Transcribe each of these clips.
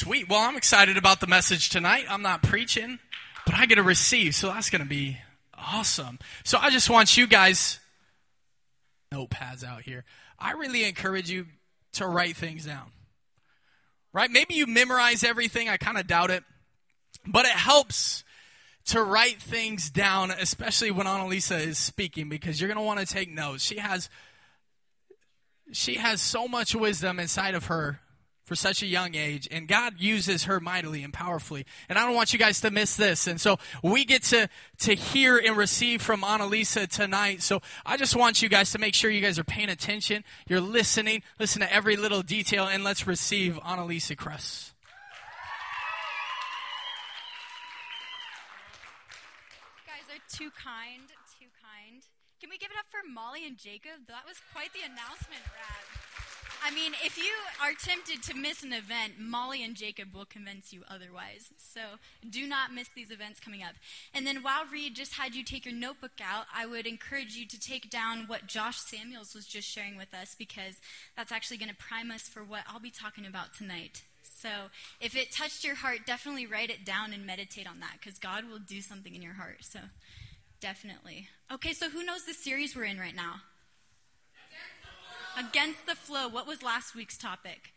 Sweet. Well, I'm excited about the message tonight. I'm not preaching, but I get to receive, so that's going to be awesome. So I just want you guys, notepads out here. I really encourage you to write things down. Right? Maybe you memorize everything. I kind of doubt it. But it helps to write things down, especially when Annalisa is speaking, because you're going to want to take notes. She has so much wisdom inside of her for such a young age, and God uses her mightily and powerfully. And I don't want you guys to miss this. And so we get to hear and receive from Annalisa tonight. So I just want you guys to make sure you guys are paying attention. You're listening. Listen to every little detail, and let's receive Annalisa Kress. You guys are too kind. Can we give it up for Molly and Jacob? That was quite the announcement, Brad. I mean, if you are tempted to miss an event, Molly and Jacob will convince you otherwise. So do not miss these events coming up. And then while Reed just had you take your notebook out, I would encourage you to take down what Josh Samuels was just sharing with us, because that's actually going to prime us for what I'll be talking about tonight. So if it touched your heart, definitely write it down and meditate on that, because God will do something in your heart. So definitely. Okay, so who knows the series we're in right now? Against the Flow. What was last week's topic?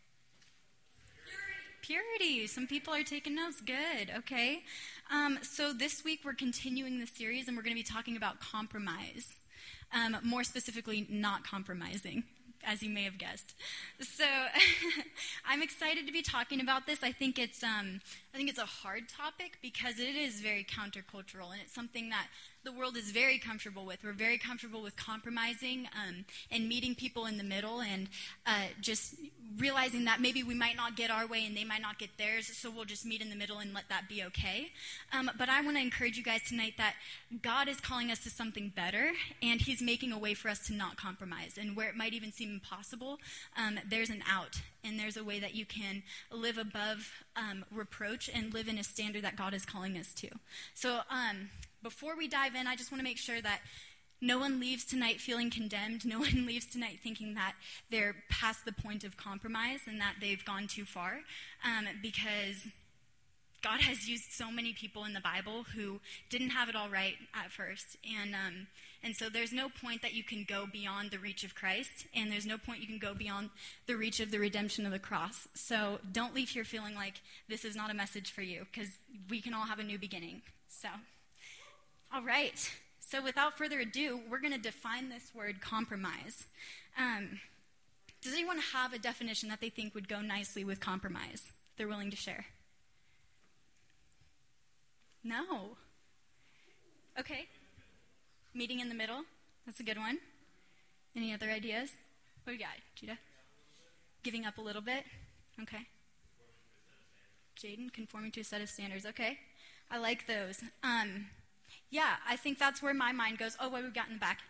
Purity. Some people are taking notes. Good. Okay. So this week we're continuing the series, and we're going to be talking about compromise. More specifically, not compromising, as you may have guessed. So I'm excited to be talking about this. I think it's a hard topic because it is very countercultural, and it's something that the world is very comfortable with. We're very comfortable with compromising and meeting people in the middle, and just realizing that maybe we might not get our way and they might not get theirs, so we'll just meet in the middle and let that be okay. But I want to encourage you guys tonight that God is calling us to something better, and he's making a way for us to not compromise. And where it might even seem impossible, there's an out, and there's a way that you can live above reproach and live in a standard that God is calling us to. So before we dive in, I just want to make sure that no one leaves tonight feeling condemned. No one leaves tonight thinking that they're past the point of compromise and that they've gone too far, because God has used so many people in the Bible who didn't have it all right at first. And so there's no point that you can go beyond the reach of Christ, and there's no point you can go beyond the reach of the redemption of the cross. So don't leave here feeling like this is not a message for you, because we can all have a new beginning. So, all right. So without further ado, we're going to define this word compromise. Does anyone have a definition that they think would go nicely with compromise they're willing to share? No. Okay. Meeting in the middle. That's a good one. Any other ideas? What do you got, Judah? Giving up a little bit. Okay. Jaden, conforming to a set of standards. Okay. I like those. Yeah, I think that's where my mind goes. Oh, what we got in the back?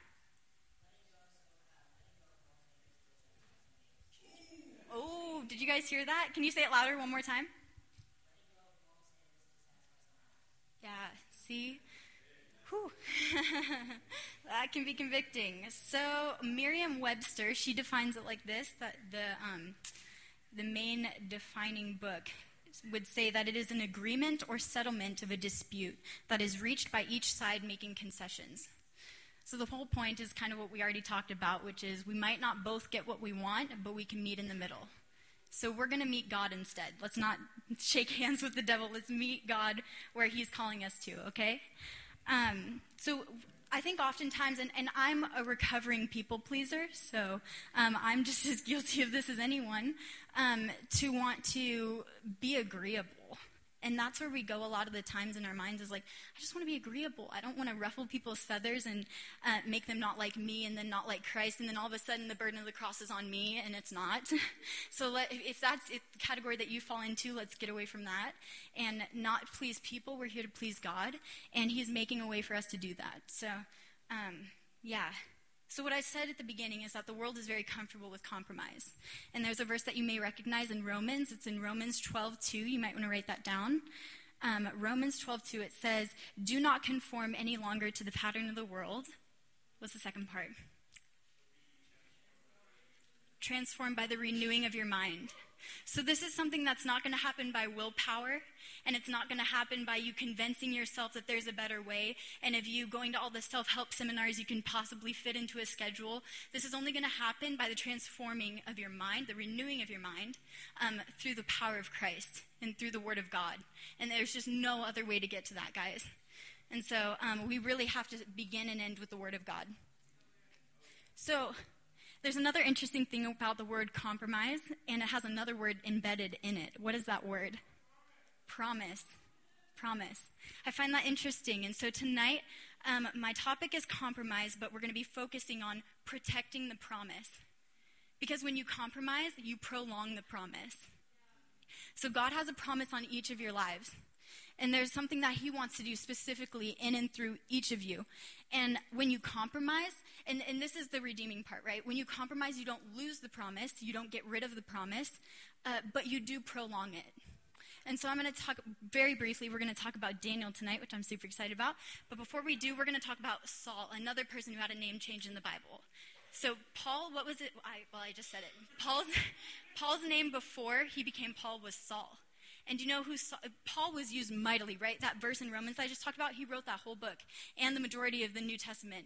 Oh, did you guys hear that? Can you say it louder one more time? Yeah, see? Whew. That can be convicting. So Merriam-Webster, she defines it like this, that the main defining book would say that it is an agreement or settlement of a dispute that is reached by each side making concessions. So the whole point is kind of what we already talked about, which is we might not both get what we want, but we can meet in the middle. So we're going to meet God instead. Let's not shake hands with the devil. Let's meet God where he's calling us to, okay? So I think oftentimes, and I'm a recovering people pleaser, so I'm just as guilty of this as anyone, to want to be agreeable. And that's where we go a lot of the times in our minds, is like, I just want to be agreeable. I don't want to ruffle people's feathers and make them not like me and then not like Christ, and then all of a sudden the burden of the cross is on me, and it's not. So if that's the category that you fall into, let's get away from that and not please people. We're here to please God, and he's making a way for us to do that. So, yeah. So what I said at the beginning is that the world is very comfortable with compromise. And there's a verse that you may recognize in Romans. It's in Romans 12:2. You might want to write that down. Romans 12:2, it says, "Do not conform any longer to the pattern of the world." What's the second part? Transformed by the renewing of your mind. So this is something that's not going to happen by willpower, and it's not going to happen by you convincing yourself that there's a better way, and of you going to all the self-help seminars you can possibly fit into a schedule. This is only going to happen by the transforming of your mind, the renewing of your mind, through the power of Christ and through the Word of God. And there's just no other way to get to that, guys. And so we really have to begin and end with the Word of God. So there's another interesting thing about the word compromise, and it has another word embedded in it. What is that word? Promise. Promise. I find that interesting. And so tonight, my topic is compromise, but we're going to be focusing on protecting the promise. Because when you compromise, you prolong the promise. So God has a promise on each of your lives. And there's something that he wants to do specifically in and through each of you. And when you compromise, and this is the redeeming part, right? When you compromise, you don't lose the promise. You don't get rid of the promise, but you do prolong it. And so I'm going to talk very briefly. We're going to talk about Daniel tonight, which I'm super excited about. But before we do, we're going to talk about Saul, another person who had a name change in the Bible. So Paul, what was it? I just said it. Paul's name before he became Paul was Saul. And do you know who Paul was used mightily, right? That verse in Romans I just talked about, he wrote that whole book and the majority of the New Testament.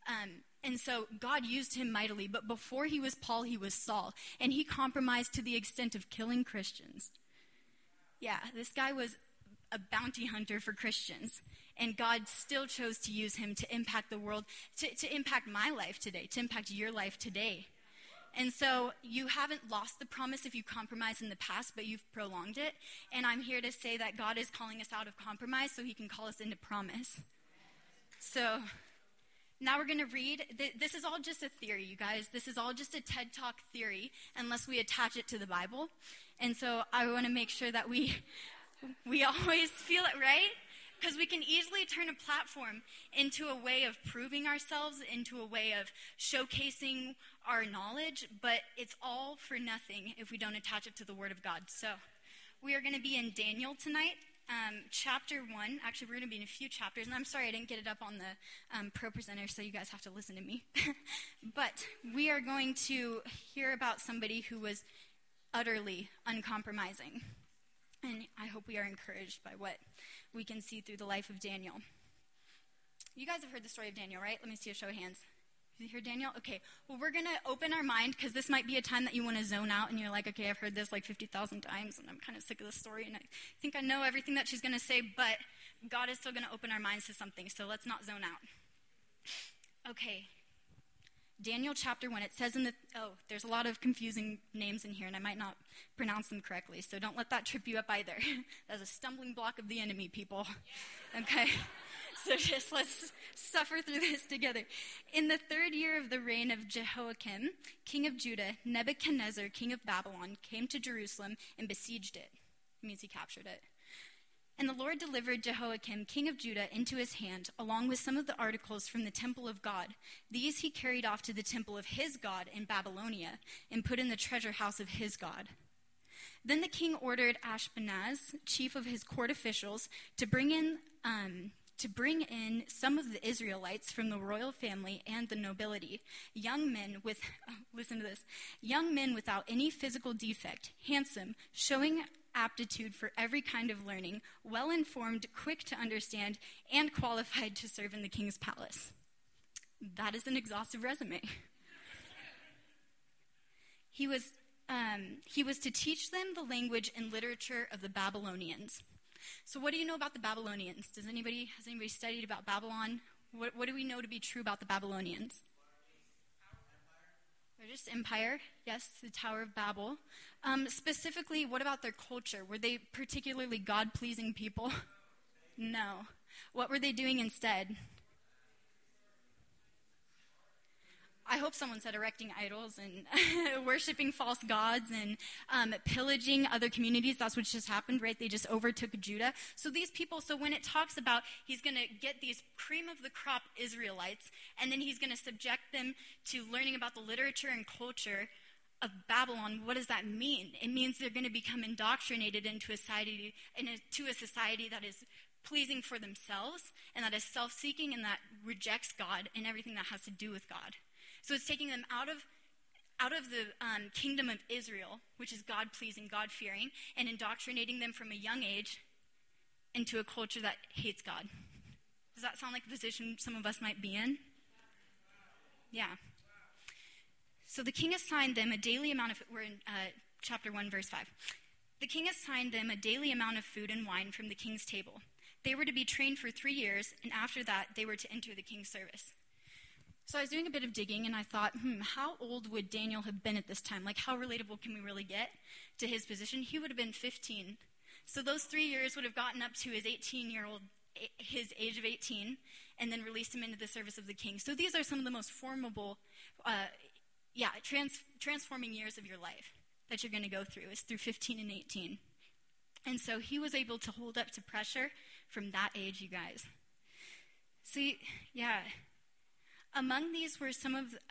And so God used him mightily. But before he was Paul, he was Saul. And he compromised to the extent of killing Christians. Yeah, this guy was a bounty hunter for Christians. And God still chose to use him to impact the world, to impact my life today, to impact your life today. And so you haven't lost the promise if you compromised in the past, but you've prolonged it. And I'm here to say that God is calling us out of compromise so he can call us into promise. So now we're going to read. This is all just a theory, you guys. This is all just a TED Talk theory unless we attach it to the Bible. And so I want to make sure that we always feel it, right? Because we can easily turn a platform into a way of proving ourselves, into a way of showcasing our knowledge, but it's all for nothing if we don't attach it to the Word of God. So we are going to be in Daniel tonight, chapter 1. Actually, we're going to be in a few chapters, and I'm sorry I didn't get it up on the Pro Presenter, so you guys have to listen to me. But we are going to hear about somebody who was utterly uncompromising. And I hope we are encouraged by what we can see through the life of Daniel. You guys have heard the story of Daniel, right? Let me see a show of hands. You hear Daniel? Okay. Well, we're going to open our mind because this might be a time that you want to zone out and you're like, okay, I've heard this like 50,000 times and I'm kind of sick of the story and I think I know everything that she's going to say, but God is still going to open our minds to something, so let's not zone out. Okay. Daniel chapter 1, it says there's a lot of confusing names in here, and I might not pronounce them correctly, so don't let that trip you up either. That's a stumbling block of the enemy, people. Okay? So just let's suffer through this together. In the 3rd year of the reign of Jehoiakim, king of Judah, Nebuchadnezzar, king of Babylon, came to Jerusalem and besieged it. It means he captured it. And the Lord delivered Jehoiakim, king of Judah, into his hand, along with some of the articles from the temple of God. These he carried off to the temple of his God in Babylonia, and put in the treasure house of his God. Then the king ordered Ashpenaz, chief of his court officials, to bring in some of the Israelites from the royal family and the nobility, young men without any physical defect, handsome, showing aptitude for every kind of learning, well-informed, quick to understand, and qualified to serve in the king's palace. That is an exhaustive resume. He was to teach them the language and literature of the Babylonians. So what do you know about the Babylonians? Has anybody studied about Babylon? What do we know to be true about the Babylonians? They're just empire. Yes, the Tower of Babel. Specifically, what about their culture? Were they particularly God-pleasing people? No. What were they doing instead? I hope someone said erecting idols and worshiping false gods and pillaging other communities. That's what just happened, right? They just overtook Judah. So these people, so when it talks about he's going to get these cream of the crop Israelites, and then he's going to subject them to learning about the literature and culture of Babylon, what does that mean? It means they're going to become indoctrinated into a society that is pleasing for themselves and that is self-seeking and that rejects God and everything that has to do with God. So it's taking them out of out of the kingdom of Israel, which is God-pleasing, God-fearing, and indoctrinating them from a young age into a culture that hates God. Does that sound like a position some of us might be in? Yeah. So the king assigned them a daily amount of, we're in chapter 1, verse 5. The king assigned them a daily amount of food and wine from the king's table. They were to be trained for 3 years, and after that, they were to enter the king's service. So I was doing a bit of digging, and I thought, how old would Daniel have been at this time? Like, how relatable can we really get to his position? He would have been 15. So those 3 years would have gotten up to his his age of 18, and then released him into the service of the king. So these are some of the most formable, transforming years of your life that you're going to go through, is through 15 and 18. And so he was able to hold up to pressure from that age, you guys. See, yeah. Among these were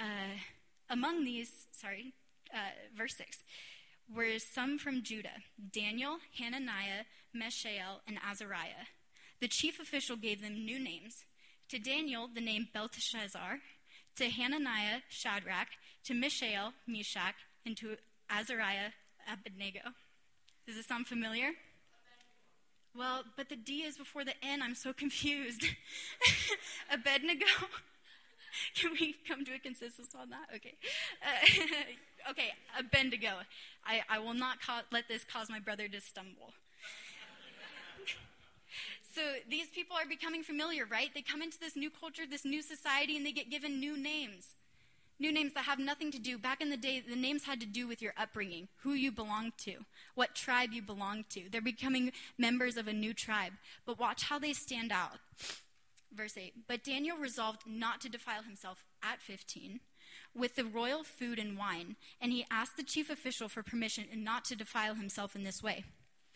verse 6, were some from Judah: Daniel, Hananiah, Mishael, and Azariah. The chief official gave them new names. To Daniel, the name Belteshazzar; to Hananiah, Shadrach; to Mishael, Meshach; and to Azariah, Abednego. Does this sound familiar? Well, but the D is before the N. I'm so confused. Abednego? Can we come to a consensus on that? Okay. Okay, Abednego. I will not let this cause my brother to stumble. So these people are becoming familiar, right? They come into this new culture, this new society, and they get given new names. New names that have nothing to do. Back in the day, the names had to do with your upbringing, who you belonged to, what tribe you belonged to. They're becoming members of a new tribe. But watch how they stand out. Verse 8, but Daniel resolved not to defile himself at 15 with the royal food and wine, and he asked the chief official for permission and not to defile himself in this way.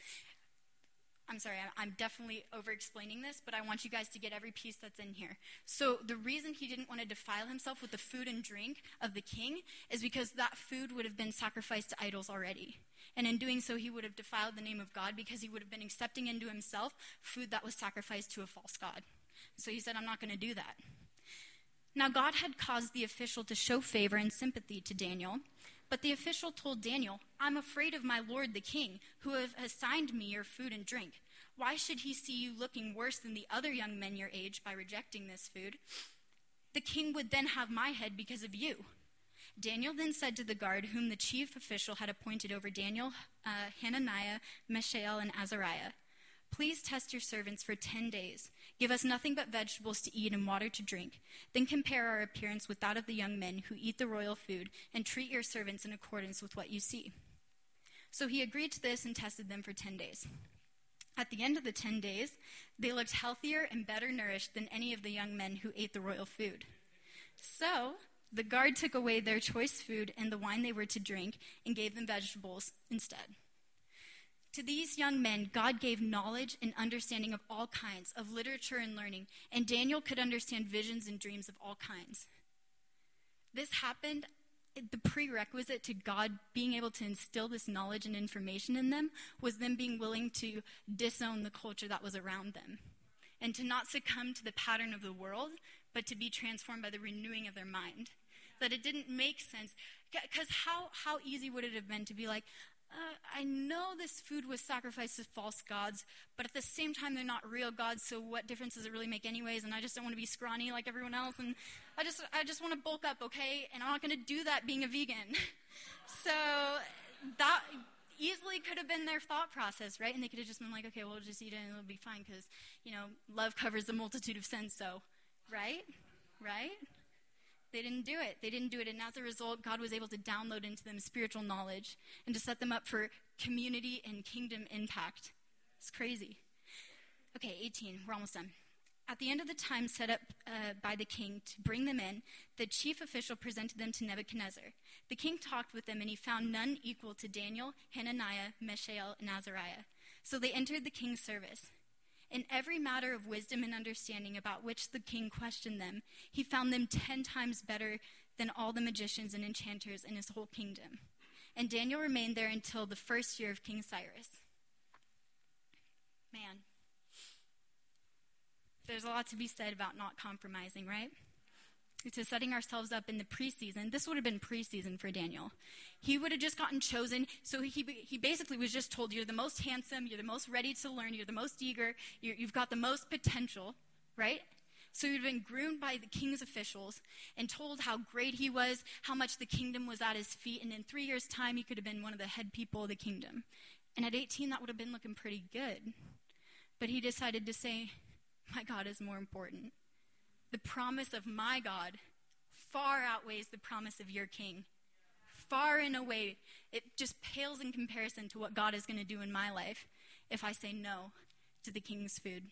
I'm sorry, I'm definitely over-explaining this, but I want you guys to get every piece that's in here. So the reason he didn't want to defile himself with the food and drink of the king is because that food would have been sacrificed to idols already. And in doing so, he would have defiled the name of God because he would have been accepting into himself food that was sacrificed to a false god. So he said, I'm not going to do that. Now God had caused the official to show favor and sympathy to Daniel, but the official told Daniel, I'm afraid of my lord the king, who have assigned me your food and drink. Why should he see you looking worse than the other young men your age by rejecting this food? The king would then have my head because of you. Daniel then said to the guard, whom the chief official had appointed over Daniel, Hananiah, Mishael, and Azariah, please test your servants for 10 days. Give us nothing but vegetables to eat and water to drink. Then compare our appearance with that of the young men who eat the royal food, and treat your servants in accordance with what you see. So he agreed to this and tested them for 10 days. At the end of the 10 days, they looked healthier and better nourished than any of the young men who ate the royal food. So the guard took away their choice food and the wine they were to drink and gave them vegetables instead. To these young men, God gave knowledge and understanding of all kinds, of literature and learning, and Daniel could understand visions and dreams of all kinds. This happened, the prerequisite to God being able to instill this knowledge and information in them was them being willing to disown the culture that was around them, and to not succumb to the pattern of the world, but to be transformed by the renewing of their mind. That it didn't make sense, because how easy would it have been to be like, I know this food was sacrificed to false gods, but at the same time, they're not real gods, so what difference does it really make anyways? And I just don't want to be scrawny like everyone else, and I just want to bulk up, okay? And I'm not going to do that being a vegan. So that easily could have been their thought process, right? And they could have just been like, okay, we'll just eat it and it'll be fine because, love covers the multitude of sins, so, right? They didn't do it. And as a result, God was able to download into them spiritual knowledge and to set them up for community and kingdom impact. It's crazy. Okay, 18. We're almost done. At the end of the time set up by the king to bring them in, the chief official presented them to Nebuchadnezzar. The king talked with them, and he found none equal to Daniel, Hananiah, Mishael, and Azariah. So they entered the king's service. In every matter of wisdom and understanding about which the king questioned them, he found them 10 times better than all the magicians and enchanters in his whole kingdom. And Daniel remained there until the first year of King Cyrus. Man, there's a lot to be said about not compromising, right? to setting ourselves up in the preseason. This would have been preseason for Daniel. He would have just gotten chosen. So he basically was just told, you're the most handsome, you're the most ready to learn, you're the most eager, you've got the most potential, right? So he'd been groomed by the king's officials and told how great he was, how much the kingdom was at his feet. And in 3 years' time, he could have been one of the head people of the kingdom. And at 18, that would have been looking pretty good. But he decided to say, my God is more important. The promise of my God far outweighs the promise of your king. Far and away, it just pales in comparison to what God is going to do in my life if I say no to the king's food.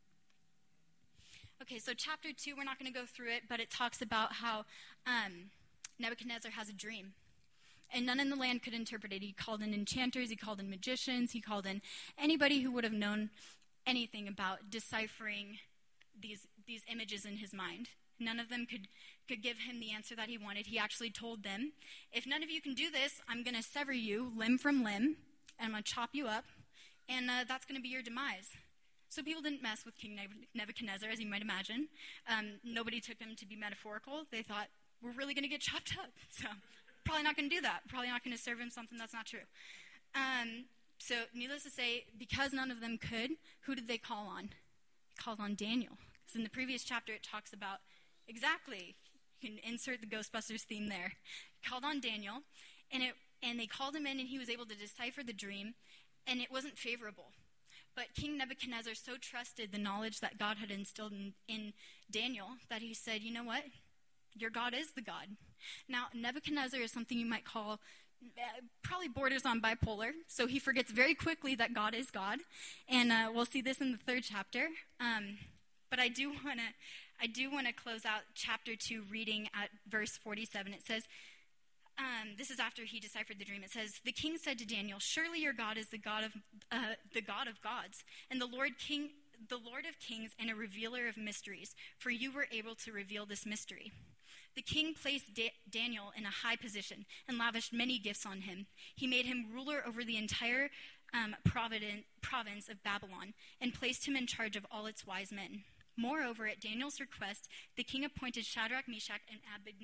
Okay, so chapter 2, we're not going to go through it, but it talks about how Nebuchadnezzar has a dream. And none in the land could interpret it. He called in enchanters, he called in magicians, he called in anybody who would have known anything about deciphering these images in his mind. None of them could give him the answer that he wanted. He actually told them, if none of you can do this, I'm going to sever you limb from limb, and I'm going to chop you up, and that's going to be your demise. So people didn't mess with King Nebuchadnezzar, as you might imagine. Nobody took him to be metaphorical. They thought, we're really going to get chopped up. So probably not going to do that. Probably not going to serve him something that's not true. So needless to say, because none of them could, who did they call on? They called on Daniel. Because in the previous chapter, it talks about exactly, you can insert the Ghostbusters theme there. Called on Daniel, and they called him in, and he was able to decipher the dream, and it wasn't favorable. But King Nebuchadnezzar so trusted the knowledge that God had instilled in Daniel that he said, you know what? Your God is the God. Now, Nebuchadnezzar is something you might call probably borders on bipolar. So he forgets very quickly that God is God. And we'll see this in the 3rd chapter. But I do want to close out chapter 2 reading at verse 47. It says, this is after he deciphered the dream. It says, the king said to Daniel, surely your God is the God of gods, and the Lord of kings, and a revealer of mysteries, for you were able to reveal this mystery. The king placed Daniel in a high position and lavished many gifts on him. He made him ruler over the entire province of Babylon and placed him in charge of all its wise men. Moreover, at Daniel's request, the king appointed Shadrach, Meshach, and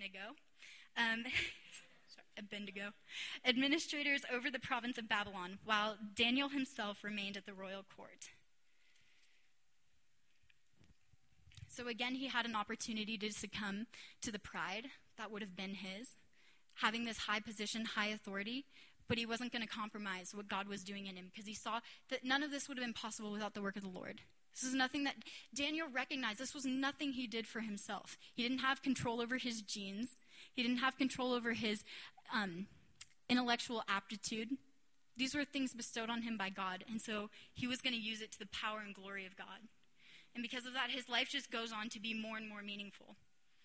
Abednego, administrators over the province of Babylon, while Daniel himself remained at the royal court. So again, he had an opportunity to succumb to the pride that would have been his, having this high position, high authority, but he wasn't going to compromise what God was doing in him because he saw that none of this would have been possible without the work of the Lord. This is nothing that Daniel recognized. This was nothing he did for himself. He didn't have control over his genes. He didn't have control over his intellectual aptitude. These were things bestowed on him by God, and so he was going to use it to the power and glory of God. And because of that, his life just goes on to be more and more meaningful.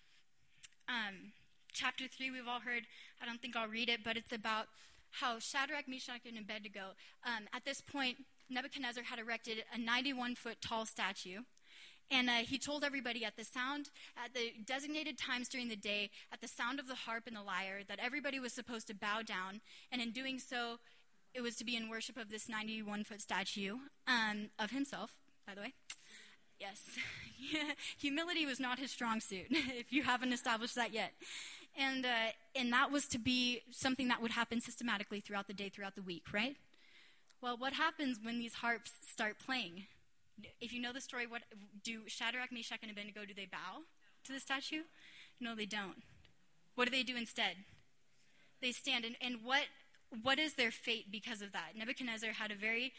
Chapter 3, we've all heard. I don't think I'll read it, but it's about how Shadrach, Meshach, and Abednego, at this point, Nebuchadnezzar had erected a 91-foot tall statue. And he told everybody at the designated times during the day, at the sound of the harp and the lyre, that everybody was supposed to bow down. And in doing so, it was to be in worship of this 91-foot statue of himself, by the way. Yes. Humility was not his strong suit, if you haven't established that yet. And that was to be something that would happen systematically throughout the day, throughout the week, right? Well, what happens when these harps start playing? If you know the story, what do Shadrach, Meshach, and Abednego, do they bow to the statue? No, they don't. What do they do instead? They stand. And what is their fate because of that? Nebuchadnezzar had a very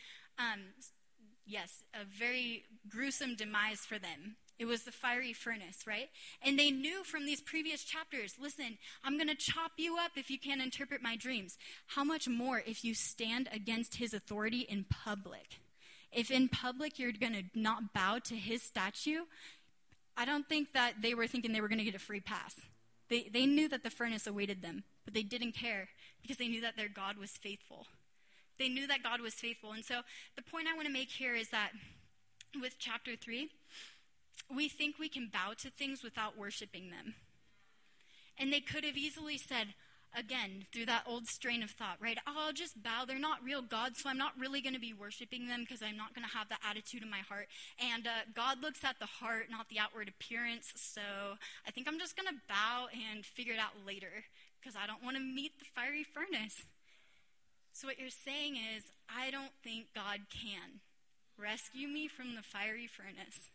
gruesome demise for them. It was the fiery furnace, right? And they knew from these previous chapters, listen, I'm going to chop you up if you can't interpret my dreams. How much more if you stand against his authority in public? If in public you're going to not bow to his statue, I don't think that they were thinking they were going to get a free pass. They knew that the furnace awaited them, but they didn't care because they knew that their God was faithful. They knew that God was faithful. And so the point I want to make here is that with chapter 3, we think we can bow to things without worshiping them. And they could have easily said, again, through that old strain of thought, right? Oh, I'll just bow. They're not real gods, so I'm not really going to be worshiping them because I'm not going to have that attitude in my heart. And God looks at the heart, not the outward appearance. So I think I'm just going to bow and figure it out later because I don't want to meet the fiery furnace. So what you're saying is, I don't think God can rescue me from the fiery furnace.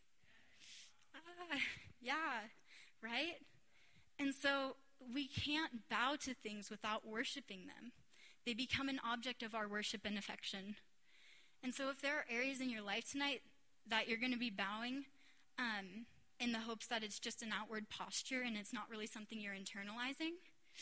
Yeah, right? And so we can't bow to things without worshiping them. They become an object of our worship and affection. And so if there are areas in your life tonight that you're going to be bowing in the hopes that it's just an outward posture and it's not really something you're internalizing,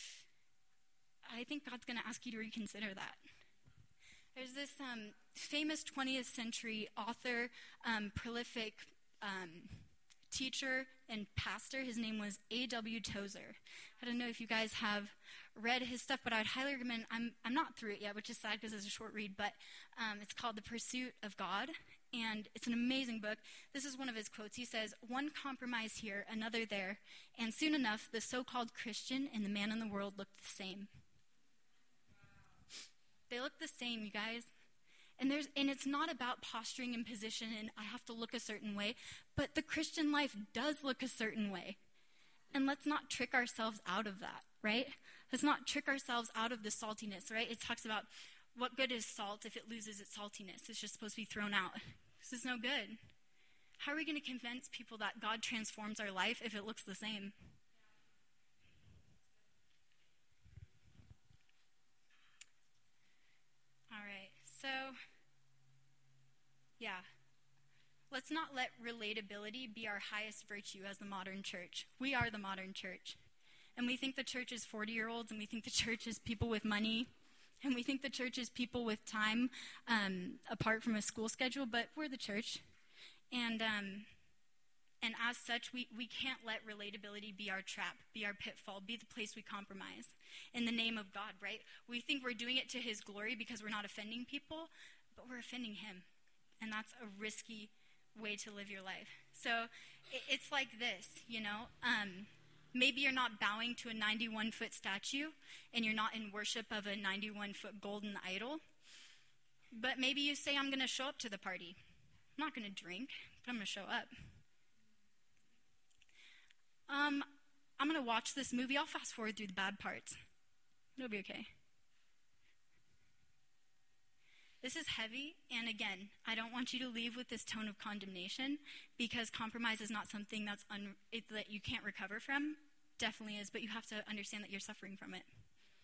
I think God's going to ask you to reconsider that. There's this famous 20th century author, prolific teacher and pastor. His name was A.W. Tozer. I don't know if you guys have read his stuff, but I'd highly recommend. I'm not through it yet, which is sad because it's a short read, but it's called The Pursuit of God, and it's an amazing book. This is one of his quotes. He says, "One compromise here, another there, and soon enough, the so-called Christian and the man in the world looked the same." They look the same, you guys. And it's not about posturing and position and I have to look a certain way, but the Christian life does look a certain way. And let's not trick ourselves out of that, right? Let's not trick ourselves out of the saltiness, right? It talks about what good is salt if it loses its saltiness? It's just supposed to be thrown out. This is no good. How are we going to convince people that God transforms our life if it looks the same? All right, so, yeah. Let's not let relatability be our highest virtue as the modern church. We are the modern church. And we think the church is 40-year-olds, and we think the church is people with money, and we think the church is people with time apart from a school schedule, but we're the church. And as such, we can't let relatability be our trap, be our pitfall, be the place we compromise in the name of God, right? We think we're doing it to his glory because we're not offending people, but we're offending him. And that's a risky way to live your life. So it's like this, you know. Maybe you're not bowing to a 91-foot statue and you're not in worship of a 91-foot golden idol. But maybe you say, I'm going to show up to the party. I'm not going to drink, but I'm going to show up. I'm going to watch this movie. I'll fast forward through the bad parts. It'll be okay. This is heavy, and again, I don't want you to leave with this tone of condemnation because compromise is not something that you can't recover from. Definitely is, but you have to understand that you're suffering from it.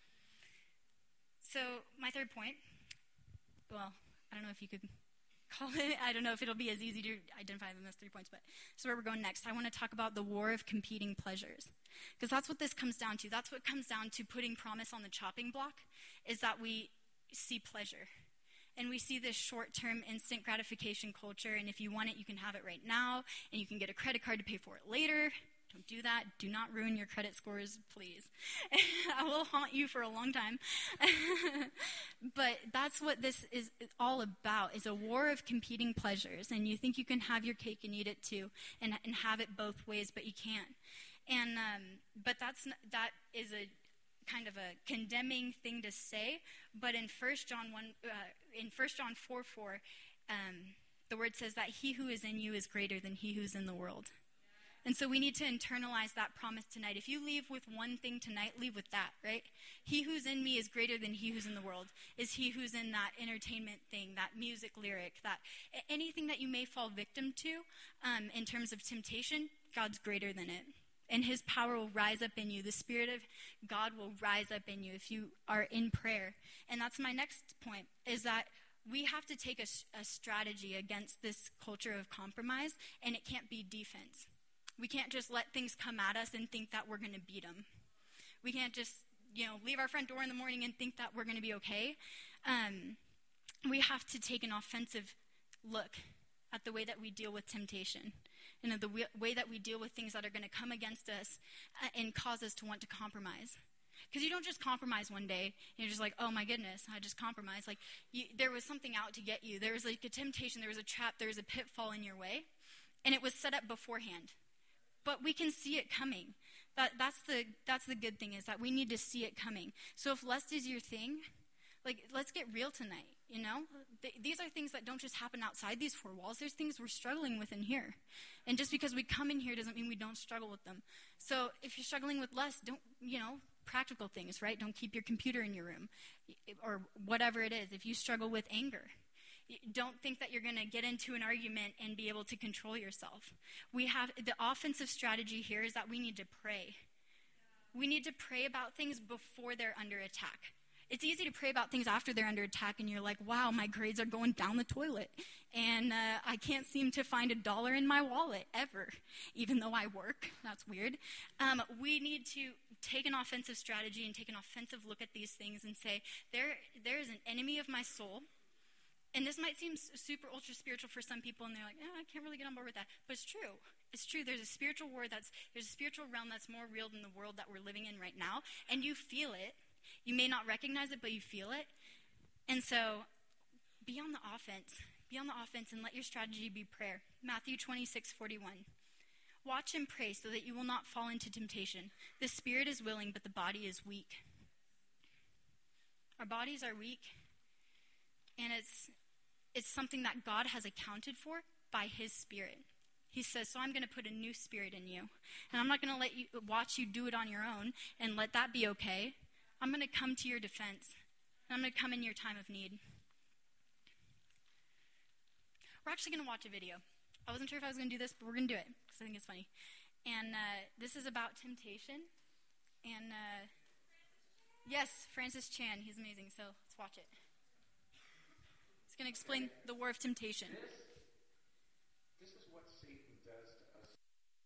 So my third point, well, I don't know if you could call it, I don't know if it'll be as easy to identify them as 3 points, but this is where we're going next. I want to talk about the war of competing pleasures, because that's what this comes down to. That's what comes down to putting promise on the chopping block, is that we see pleasure. And we see this short-term instant gratification culture, and if you want it, you can have it right now, and you can get a credit card to pay for it later. Don't do that. Do not ruin your credit scores, please. I will haunt you for a long time. But that's what this is all about, is a war of competing pleasures. And you think you can have your cake and eat it too, and have it both ways, but you can't. And but that is a kind of a condemning thing to say. But in 1 John 4:4, the word says that he who is in you is greater than he who's in the world. And so we need to internalize that promise tonight. If you leave with one thing tonight, leave with that, right? He who's in me is greater than he who's in the world. Is he who's in that entertainment thing, that music lyric, that anything that you may fall victim to in terms of temptation, God's greater than it. And his power will rise up in you. The Spirit of God will rise up in you if you are in prayer. And that's my next point, is that we have to take a strategy against this culture of compromise, and it can't be defense. We can't just let things come at us and think that we're going to beat them. We can't just, leave our front door in the morning and think that we're going to be okay. We have to take an offensive look at the way that we deal with temptation, and the way that we deal with things that are going to come against us and cause us to want to compromise. Because you don't just compromise one day, and you're just like, oh my goodness, I just compromised. Like, there was something out to get you. There was like a temptation, there was a trap, there was a pitfall in your way, and it was set up beforehand. But we can see it coming. That's the good thing, is that we need to see it coming. So if lust is your thing, like, let's get real tonight, you know? These are things that don't just happen outside these four walls. There's things we're struggling with in here. And just because we come in here doesn't mean we don't struggle with them. So if you're struggling with lust, don't, practical things, right? Don't keep your computer in your room or whatever it is. If you struggle with anger, don't think that you're going to get into an argument and be able to control yourself. The offensive strategy here is that we need to pray. We need to pray about things before they're under attack. It's easy to pray about things after they're under attack, and you're like, wow, my grades are going down the toilet, and I can't seem to find $1 in my wallet ever, even though I work. That's weird. We need to take an offensive strategy and take an offensive look at these things and say, there is an enemy of my soul. And this might seem super ultra spiritual for some people, and they're like, I can't really get on board with that. But it's true. It's true. There's a spiritual war there's a spiritual realm that's more real than the world that we're living in right now, and you feel it. You may not recognize it, but you feel it. And so be on the offense. Be on the offense and let your strategy be prayer. Matthew 26:41. Watch and pray so that you will not fall into temptation. The spirit is willing, but the body is weak. Our bodies are weak, and it's something that God has accounted for by his spirit. He says, so I'm going to put a new spirit in you. And I'm not going to watch you do it on your own and let that be okay. I'm going to come to your defense. And I'm going to come in your time of need. We're actually going to watch a video. I wasn't sure if I was going to do this, but we're going to do it because I think it's funny. And this is about temptation. And yes, Francis Chan. He's amazing. So let's watch it. It's going to explain the war of temptation. This is what Satan does to us.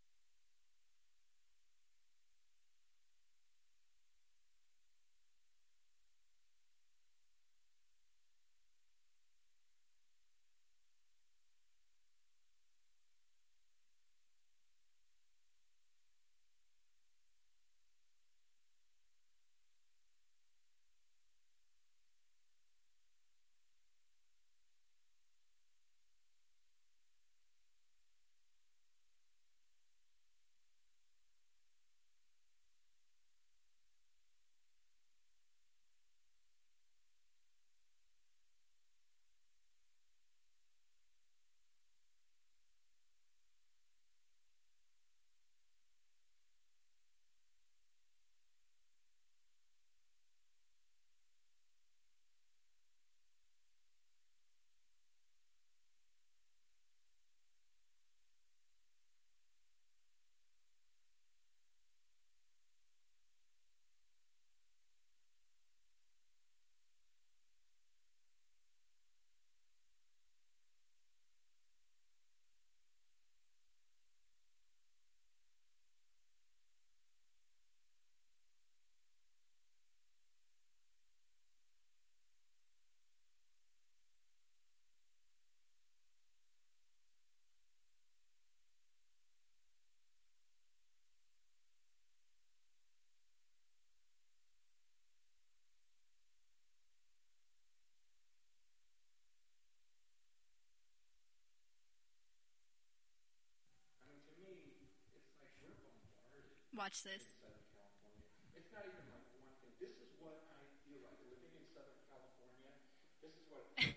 To me, it's like we're bombarded. Watch this. In Southern California. It's not even like one thing. This is what I feel like living in Southern California. This is what it's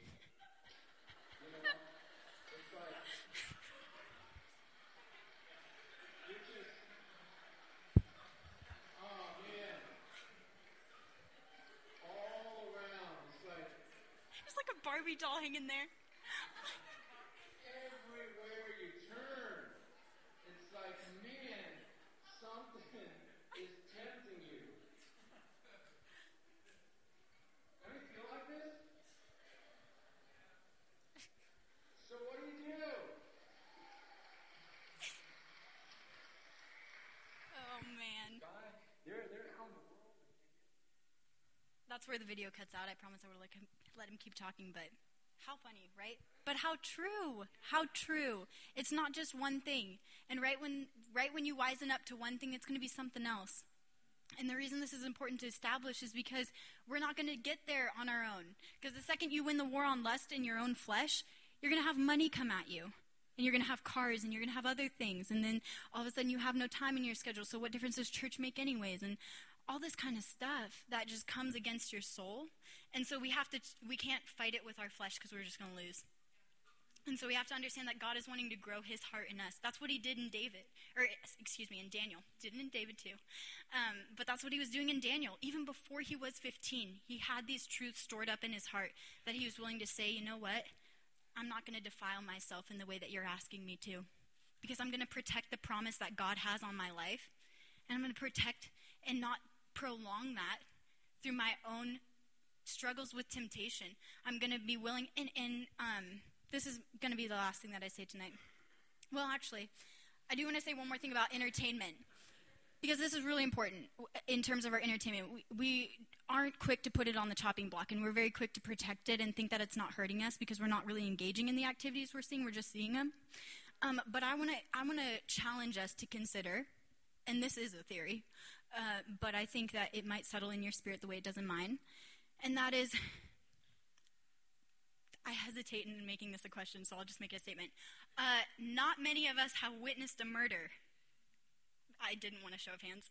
like you're just man. All around. It's like There's like a Barbie doll hanging there. everywhere you turn. It's like, man, something is tempting you. Don't you feel like this? So what do you do? Oh, man. They're out in the world. That's where the video cuts out. I promise I would let him keep talking, but how funny, right? But how true. How true. It's not just one thing. And right when you wisen up to one thing, it's going to be something else. And the reason this is important to establish is because we're not going to get there on our own. Because the second you win the war on lust in your own flesh, you're going to have money come at you. And you're going to have cars, and you're going to have other things. And then all of a sudden you have no time in your schedule, so what difference does church make anyways? And all this kind of stuff that just comes against your soul. And so we can't fight it with our flesh because we're just going to lose. And so we have to understand that God is wanting to grow his heart in us. That's what he did in in Daniel. Did it in David too. But that's what he was doing in Daniel. Even before he was 15, he had these truths stored up in his heart that he was willing to say, you know what? I'm not going to defile myself in the way that you're asking me to, because I'm going to protect the promise that God has on my life, and I'm going to protect and not prolong that through my own struggles with temptation. I'm going to be willing, and this is going to be the last thing that I say tonight. Well, actually, I do want to say one more thing about entertainment, because this is really important in terms of our entertainment. We aren't quick to put it on the chopping block, and we're very quick to protect it and think that it's not hurting us because we're not really engaging in the activities we're seeing. We're just seeing them. But I want to challenge us to consider, and this is a theory, but I think that it might settle in your spirit the way it does in mine, and that is, I hesitate in making this a question, so I'll just make it a statement. Not many of us have witnessed a murder. I didn't want to show of hands.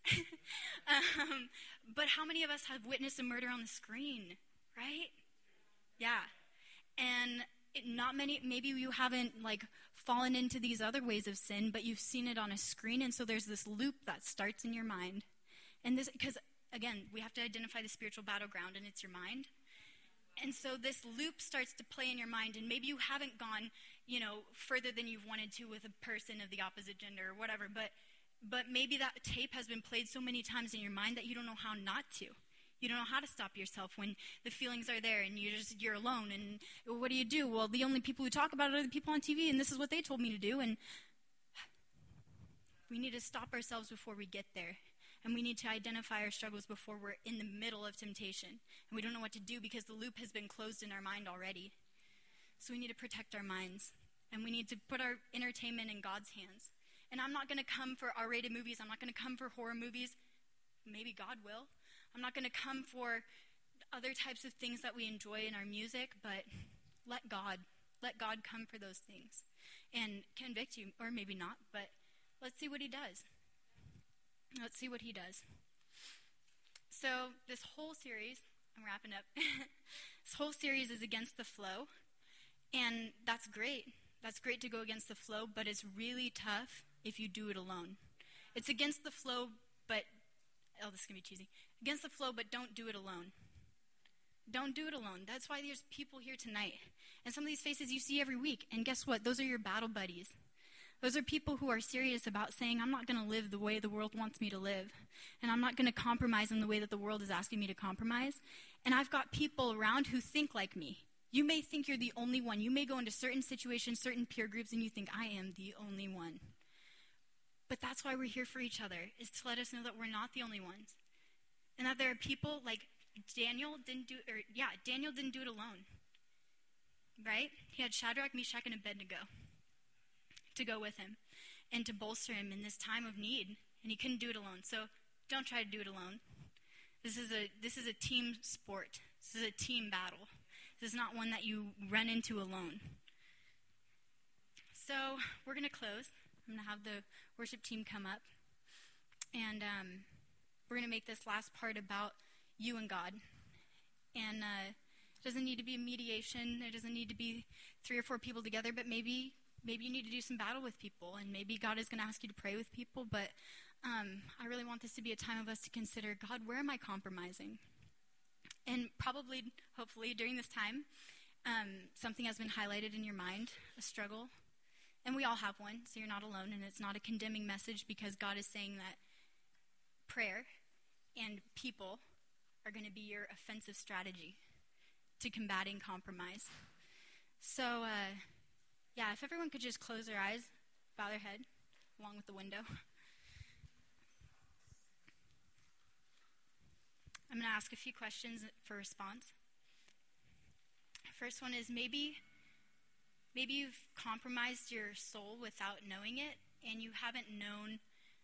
But how many of us have witnessed a murder on the screen, right? Yeah. And not many, maybe you haven't fallen into these other ways of sin, but you've seen it on a screen, and so there's this loop that starts in your mind. And this, because again, we have to identify the spiritual battleground, and it's your mind. And so this loop starts to play in your mind, and maybe you haven't gone, further than you've wanted to with a person of the opposite gender or whatever, but maybe that tape has been played so many times in your mind that you don't know how not to. You don't know how to stop yourself when the feelings are there and you're alone. And what do? Well, the only people who talk about it are the people on TV, and this is what they told me to do. And we need to stop ourselves before we get there. And we need to identify our struggles before we're in the middle of temptation. And we don't know what to do because the loop has been closed in our mind already. So we need to protect our minds. And we need to put our entertainment in God's hands. And I'm not going to come for R-rated movies. I'm not going to come for horror movies. Maybe God will. I'm not going to come for other types of things that we enjoy in our music, but let God come for those things and convict you, or maybe not, but let's see what he does. Let's see what he does. So this whole series, I'm wrapping up, this whole series is against the flow, and that's great. That's great to go against the flow, but it's really tough if you do it alone. It's against the flow, but, this is going to be cheesy. Against the flow, but don't do it alone. Don't do it alone. That's why there's people here tonight. And some of these faces you see every week. And guess what? Those are your battle buddies. Those are people who are serious about saying, I'm not going to live the way the world wants me to live. And I'm not going to compromise in the way that the world is asking me to compromise. And I've got people around who think like me. You may think you're the only one. You may go into certain situations, certain peer groups, and you think, I am the only one. But that's why we're here for each other, is to let us know that we're not the only ones. And that there are people like Daniel didn't do it alone. Right? He had Shadrach, Meshach, and Abednego to go with him and to bolster him in this time of need. And he couldn't do it alone. So don't try to do it alone. This is a team sport. This is a team battle. This is not one that you run into alone. So we're going to close. I'm going to have the worship team come up. And we're going to make this last part about you and God. And it doesn't need to be a mediation. There doesn't need to be 3 or 4 people together. But maybe you need to do some battle with people. And maybe God is going to ask you to pray with people. But I really want this to be a time of us to consider, God, where am I compromising? And probably, hopefully, during this time, something has been highlighted in your mind, a struggle. And we all have one, so you're not alone. And it's not a condemning message, because God is saying that prayer and people are going to be your offensive strategy to combating compromise. So, if everyone could just close their eyes, bow their head, along with the window. I'm going to ask a few questions for response. First one is, maybe you've compromised your soul without knowing it, and you haven't known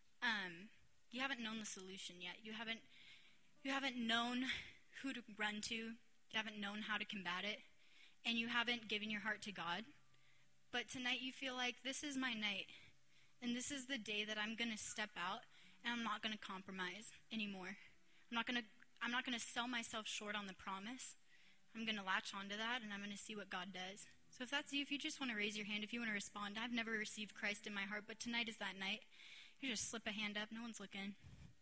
the solution yet. You haven't known who to run to. You haven't known how to combat it, and you haven't given your heart to God. but tonight you feel like this is my night, and this is the day that I'm going to step out, and I'm not going to compromise anymore. I'm not going to sell myself short on the promise. I'm going to latch onto that, and I'm going to see what God does. So if that's you, if you just want to raise your hand, if you want to respond, I've never received Christ in my heart, but tonight is that night. You just slip a hand up. No one's looking.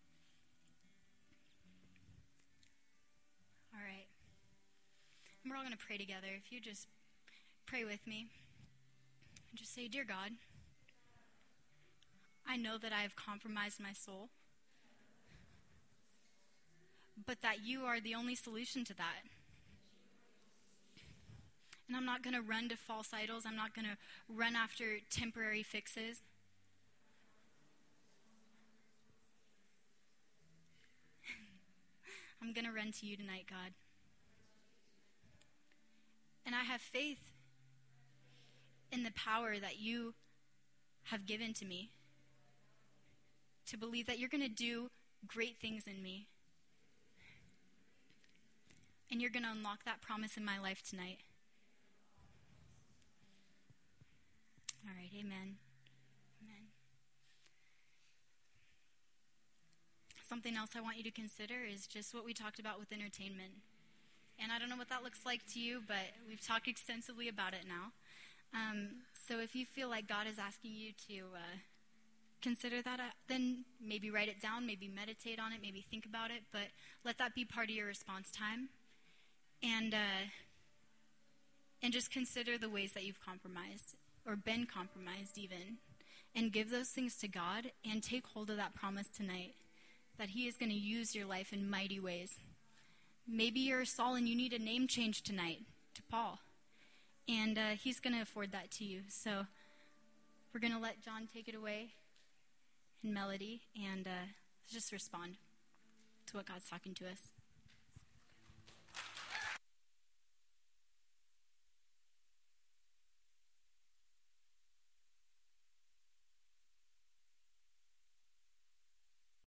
All right. And we're all going to pray together. If you just pray with me and just say, Dear God, I know that I have compromised my soul, but that you are the only solution to that. And I'm not going to run to false idols. I'm not going to run after temporary fixes. I'm going to run to you tonight, God. And I have faith in the power that you have given to me to believe that you're going to do great things in me. And you're going to unlock that promise in my life tonight. All right, amen. Amen. Something else I want you to consider is just what we talked about with entertainment. And I don't know what that looks like to you, but we've talked extensively about it now. So if you feel like God is asking you to consider that, then maybe write it down, maybe meditate on it, maybe think about it, but let that be part of your response time. And just consider the ways that you've compromised, or been compromised even, and give those things to God and take hold of that promise tonight that he is going to use your life in mighty ways. Maybe you're Saul and you need a name change tonight to Paul, and he's going to afford that to you. So we're going to let John take it away in melody, and just respond to what God's talking to us.